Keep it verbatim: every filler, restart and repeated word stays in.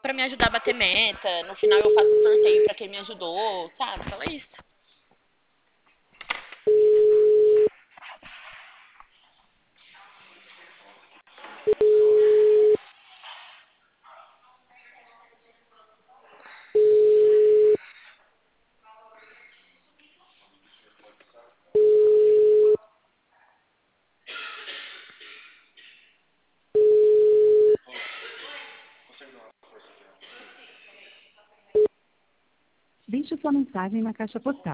pra me ajudar a bater meta. No final eu faço sorteio pra quem me ajudou, sabe? Só isso. Deixe sua mensagem na caixa postal.